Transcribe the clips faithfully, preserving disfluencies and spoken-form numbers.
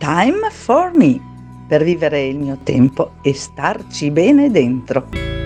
Time for me, per vivere il mio tempo e starci bene dentro.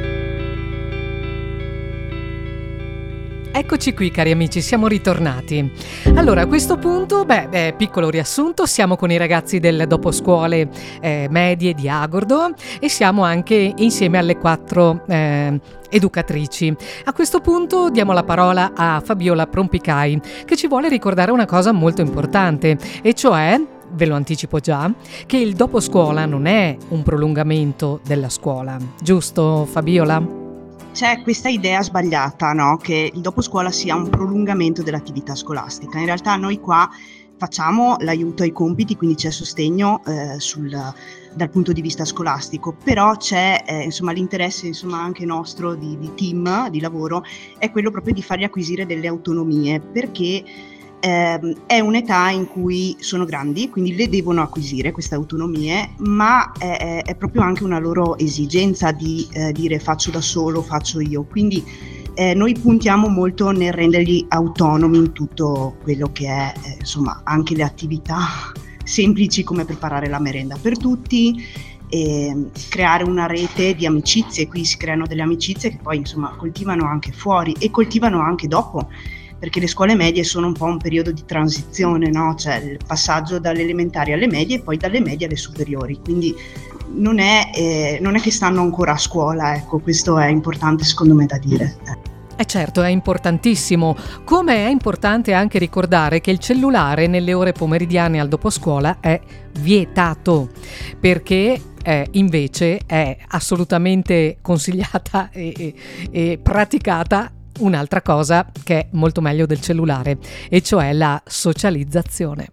Eccoci qui cari amici, siamo ritornati. Allora a questo punto, beh, eh, piccolo riassunto, siamo con i ragazzi del doposcuole eh, medie di Agordo e siamo anche insieme alle quattro eh, educatrici. A questo punto diamo la parola a Fabiola Prompicai, che ci vuole ricordare una cosa molto importante, e cioè, ve lo anticipo già, che il doposcuola non è un prolungamento della scuola, giusto Fabiola? C'è questa idea sbagliata, no? Che il doposcuola sia un prolungamento dell'attività scolastica. In realtà noi qua facciamo l'aiuto ai compiti, quindi c'è sostegno eh, sul, dal punto di vista scolastico, però c'è eh, insomma l'interesse insomma anche nostro di, di team, di lavoro, è quello proprio di fargli acquisire delle autonomie, perché Eh, è un'età in cui sono grandi, quindi le devono acquisire queste autonomie, ma è, è proprio anche una loro esigenza di eh, dire faccio da solo, faccio io, quindi eh, noi puntiamo molto nel renderli autonomi in tutto quello che è eh, insomma anche le attività semplici come preparare la merenda per tutti, e creare una rete di amicizie. Qui si creano delle amicizie che poi insomma coltivano anche fuori e coltivano anche dopo, perché le scuole medie sono un po' un periodo di transizione, no? Cioè il passaggio dalle elementari alle medie e poi dalle medie alle superiori, quindi non è, eh, non è che stanno ancora a scuola, ecco, questo è importante secondo me da dire. Eh certo, è importantissimo, come è importante anche ricordare che il cellulare nelle ore pomeridiane al doposcuola è vietato, perché eh, invece è assolutamente consigliata e, e, e praticata un'altra cosa che è molto meglio del cellulare, e cioè la socializzazione.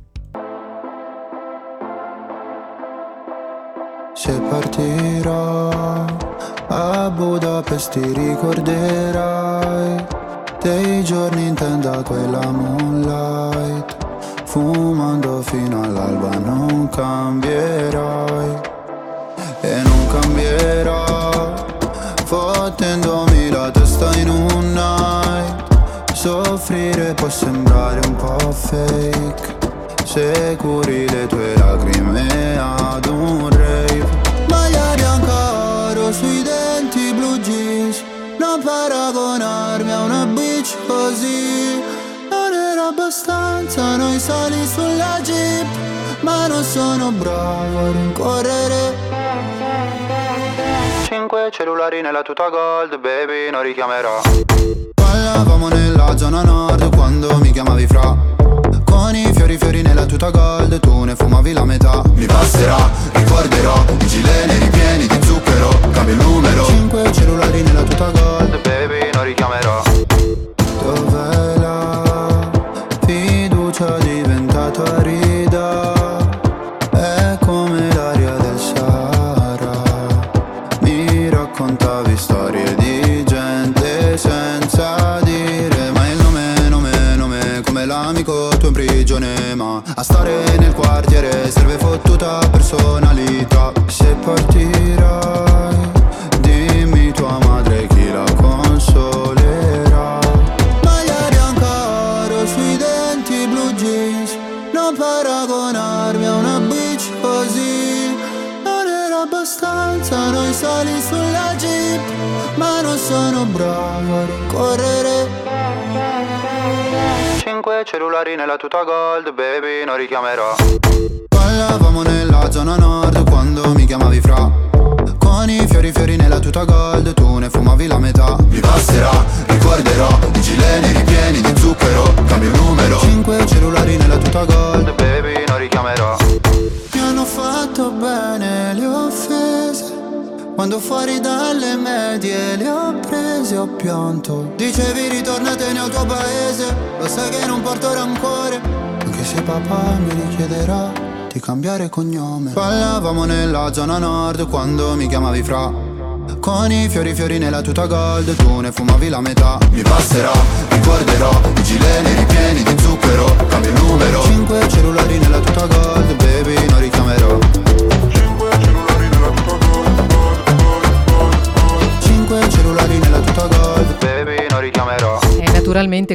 Se partirò a Budapest ti ricorderai dei giorni in tenda quella moonlight, fumando fino all'alba non cambierai e non cambierò, fottendomi la testa in un night. Soffrire può sembrare un po' fake se curi le tue lacrime ad un rave. Maglia bianca oro sui denti, blue jeans, non paragonarmi a una bitch così. Non era abbastanza noi sali sulla jeep, ma non sono bravo a rincorrere. Cinque cellulari nella tuta gold, baby, non richiamerò. Ballavamo nella zona nord quando mi chiamavi fra, con i fiori fiori nella tuta gold, tu ne fumavi la metà. Mi passerà, ricorderò, i gileni ripieni di zucchero, cambio il numero. Cinque cellulari nella tuta gold, baby, non richiamerò. Dov'è la fiducia diventata arida? È come l'aria del Sahara. Mi raccontavi storie di gente senza dire mai il nome, nome, nome, come l'amico tuo in prigione, ma a stare nel quartiere serve fottuta personalità. Se partirai, dimmi tua madre chi la consolerà. Maglia bianca oro sui denti, blue jeans, non paragonarmi a una bitch così. Non era abbastanza noi sali sulla jeep, ma non sono bravo a rincorrere. Cinque cellulari nella tuta gold, baby, non richiamerò. Ballavamo nella zona nord quando mi chiamavi fra, con i fiori fiori nella tuta gold, tu ne fumavi la metà. Mi passerà, ricorderò, i gileni ripieni di zucchero, cambio il numero. Cinque cellulari nella tuta gold, baby, non richiamerò. Mi hanno fatto bene le offese, quando fuori dalle medie le ho prese, ho pianto. Dicevi ritornatene al tuo paese, lo sai che non porto rancore, anche se papà mi richiederà di cambiare cognome. Ballavamo nella zona nord quando mi chiamavi fra, con i fiori fiori nella tuta gold, tu ne fumavi la metà. Mi passerà, ricorderò, i gileni ripieni di zucchero, cambio il numero. Cinque cellulari nella tuta gold, baby, non richiamerò. Cinque cellulari nella tuta gold, gold, gold, gold. Cinque cellulari nella tuta gold, baby, non richiamerò. E naturalmente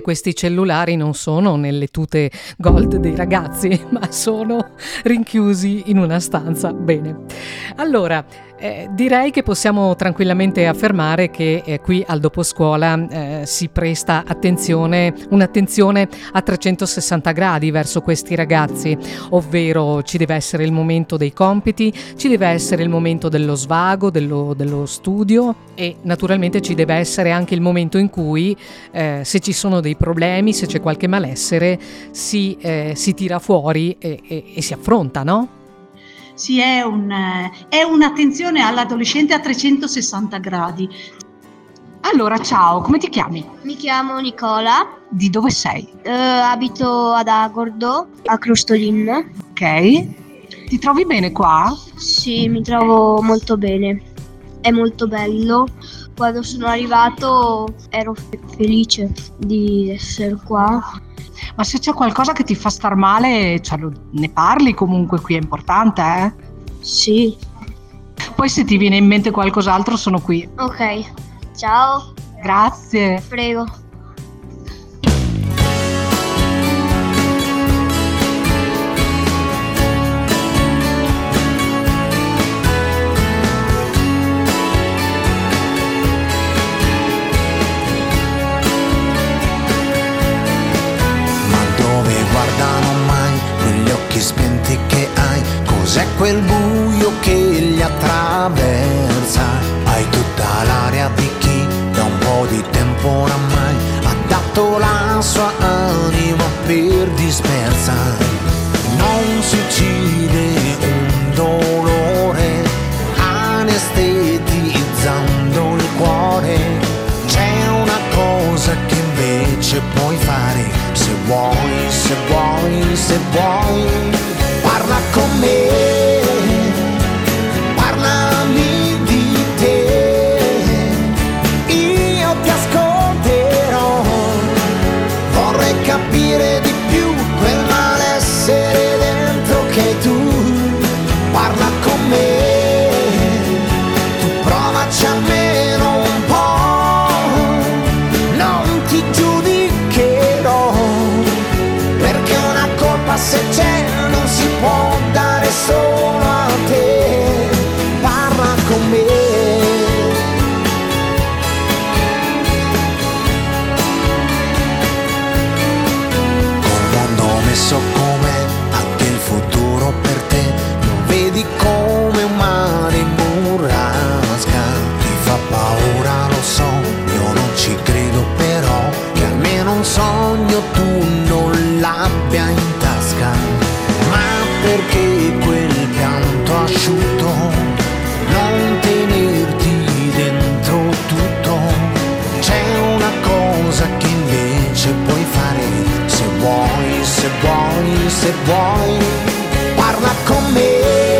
che questi cellulari non sono nelle tute gold dei ragazzi, ma sono rinchiusi in una stanza. Bene, allora eh, direi che possiamo tranquillamente affermare che eh, qui al doposcuola eh, si presta attenzione, un'attenzione a trecentosessanta gradi verso questi ragazzi, ovvero ci deve essere il momento dei compiti, ci deve essere il momento dello svago, dello, dello studio, e naturalmente ci deve essere anche il momento in cui eh, se ci sono dei problemi, se c'è qualche malessere, si, eh, si tira fuori e, e, e si affronta, no? Sì, è, un, è un'attenzione all'adolescente a trecentosessanta gradi. Allora, ciao, come ti chiami? Mi chiamo Nicola. Di dove sei? Uh, abito ad Agordo, a Crostolin. Ok. Ti trovi bene qua? Sì, mi trovo molto bene. È molto bello. Quando sono arrivato ero fe- felice di essere qua. Ma se c'è qualcosa che ti fa star male, cioè, ne parli comunque, qui è importante, eh? Sì. Poi se ti viene in mente qualcos'altro sono qui. Ok, ciao. Grazie. Prego. Guardano mai quegli occhi spenti che hai, cos'è quel buio che li attraversa? Hai tutta l'aria di chi da un po' di tempo oramai ha dato la sua anima per dispersa. Non si uccide un dolore anestetizzando il cuore, c'è una cosa che invece puoi fare. Se vuoi, se vuoi, se vuoi, parla con me, parlami di te, io ti ascolterò, vorrei capire di più quel malessere dentro che hai tu, parla con me, tu provaci almeno un po', non ti giudicherò, perché una colpa se c'è non si può dare solo a te, parla con me. Col mondo messo com'è, anche il futuro per te lo vedi come un mare in burrasca, ti fa paura lo so, io non ci credo però che almeno un sogno tu non l'abbia in tasca, ma perché quel pianto asciutto non tenerti dentro tutto, c'è una cosa che invece puoi fare, se vuoi, se vuoi, se vuoi, parla con me,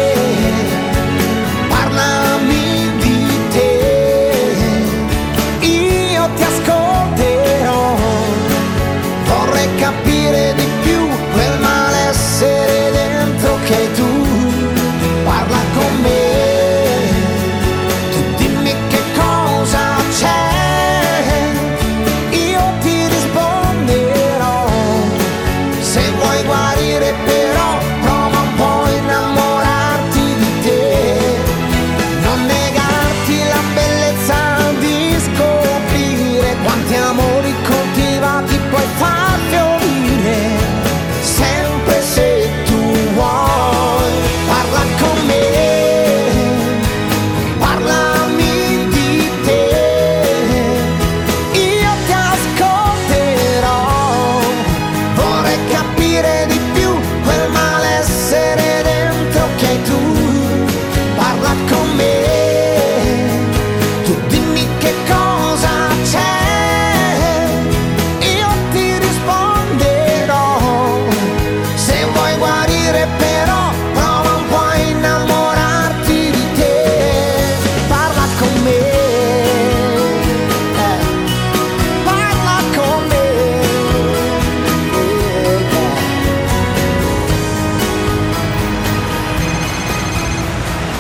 parlami di te, io ti ascolterò, vorrei capire di più quel malessere dentro che hai tu, parla con me, tu dimmi che cosa c'è, io ti risponderò, se vuoi guarire però prova un po' a innamorarti di te, non negarti la bellezza di scoprire quanti amori coltivati puoi far fiorire, sempre se tu vuoi, parla con me, parlami di te, io ti ascolterò, vorrei capire di più quel malessere dentro che hai tu, parla con me, tu dimmi che cosa c'è, io ti risponderò, se vuoi guarire però prova un po' a innamorarti di te, parla con me, eh, parla con me, eh.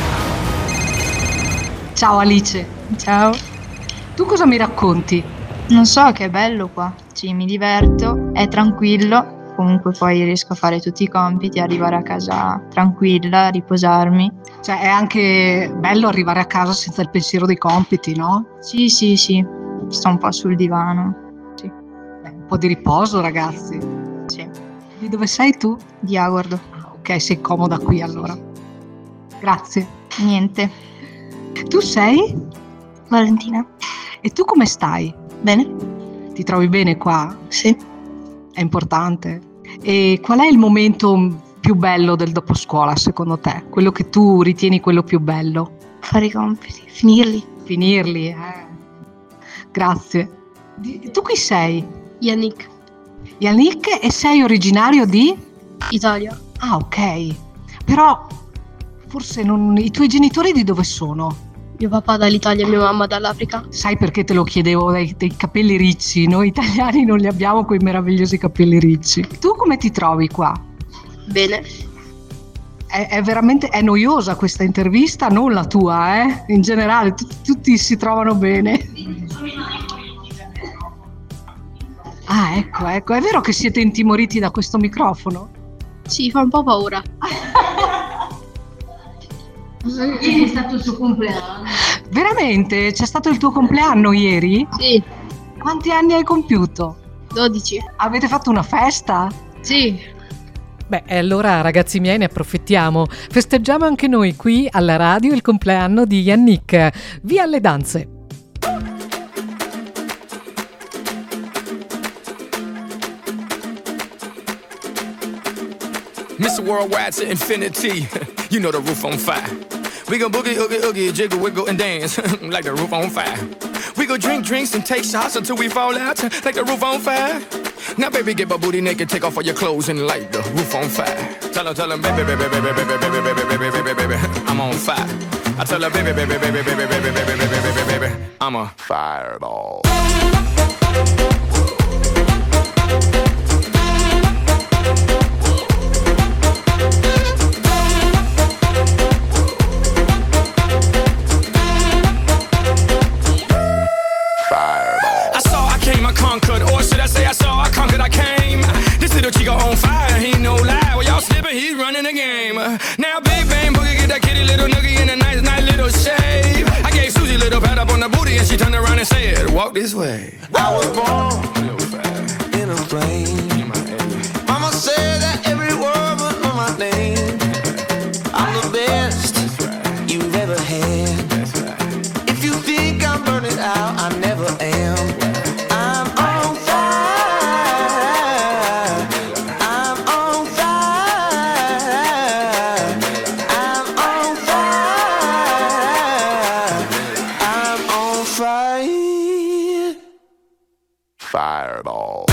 Ciao Alice. Ciao. Tu cosa mi racconti? Non so, che è bello qua, sì, mi diverto, è tranquillo, comunque poi riesco a fare tutti i compiti, arrivare a casa tranquilla, riposarmi. Cioè è anche bello arrivare a casa senza il pensiero dei compiti, no? Sì, sì, sì, sto un po' sul divano. Sì. Beh, un po' di riposo, ragazzi. Sì. Di dove sei tu? Di Agordo. Ah, ok, sei comoda qui allora. Grazie. Niente. Tu sei? Valentina. E tu come stai? Bene? Ti trovi bene qua? Sì. È importante. E qual è il momento più bello del doposcuola secondo te? Quello che tu ritieni quello più bello? Fare i compiti, finirli. Finirli, eh. Grazie. Di- tu chi sei? Yannick. Yannick, e sei originario di? Italia. Ah, ok. Però forse non... I tuoi genitori di dove sono? Mio papà dall'Italia e mia mamma dall'Africa. Sai perché te lo chiedevo? Dei, dei capelli ricci. Noi italiani non li abbiamo quei meravigliosi capelli ricci. Tu come ti trovi qua? Bene. È, è veramente è noiosa questa intervista, non la tua, eh? In generale, tutti, tutti si trovano bene. Ah, ecco, ecco. È vero che siete intimoriti da questo microfono? Sì, fa un po' paura. Ieri è stato il suo compleanno. Veramente? C'è stato il tuo compleanno ieri? Sì. Quanti anni hai compiuto? dodici. Avete fatto una festa? Sì. Beh, e allora ragazzi miei ne approfittiamo. Festeggiamo anche noi qui alla radio il compleanno di Yannick. Via alle danze! Mister Worldwide to infinity, you know the roof on fire. We go boogie, oogie, oogie, jiggle, wiggle, and dance like the roof on fire. We go drink drinks and take shots until we fall out like the roof on fire. Now baby, get my booty naked, take off all your clothes and light the roof on fire. Tell her, tell her, baby, baby, baby, baby, baby, baby, baby, baby, baby, I'm on fire. I tell her, baby, baby, baby, baby, baby, baby, baby, baby, baby, I'm a fireball. Conquered, or should I say I saw I conquered, I came. This little chico on fire, he no lie. Well, y'all slipping, he's running the game. Now Big Bang Boogie get that kitty little noogie in a nice, nice little shave. I gave Susie a little pat up on the booty and she turned around and said, walk this way. I was born in a plane. Mama said that every word would know my name. I'm the best you've ever had. If you think I'm burning out, I never am. Fireball.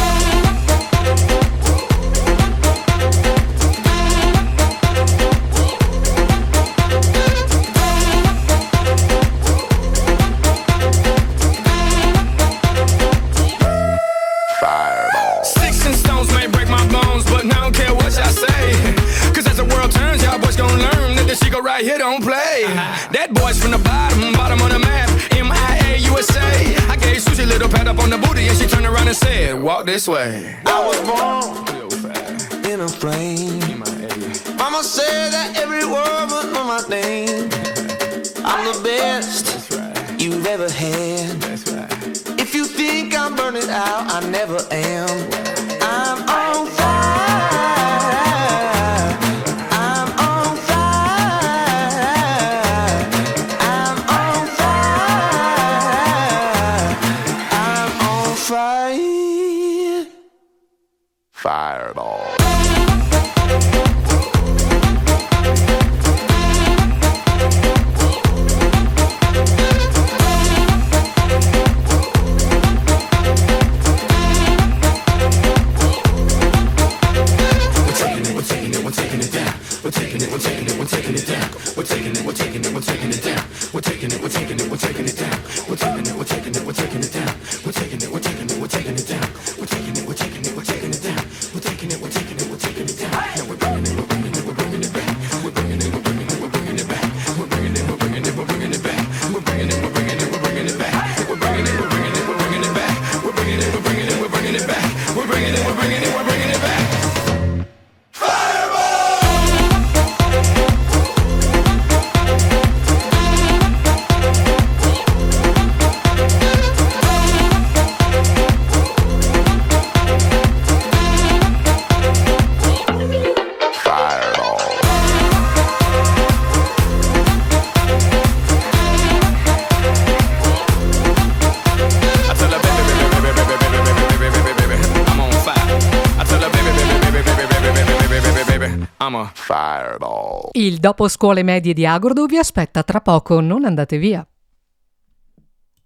Fireball. Sticks and stones may break my bones, but I don't care what y'all say. Cause as the world turns, y'all boys gon' learn that this shit go right here don't play. That boy's from the bottom, bottom of the map. M I A U S A. I gave Susie a little pat up on the booty and she turned around and said, walk this way. I was born in a plane. Mama said that every word would know my name. I'm the best you've ever had. If you think I'm burning out, I never am. I'm on fire. I'm on fire. I'm on fire. I'm on fire. Fireball. I'm a fireball. Il dopo scuole medie di Agordo vi aspetta tra poco, non andate via.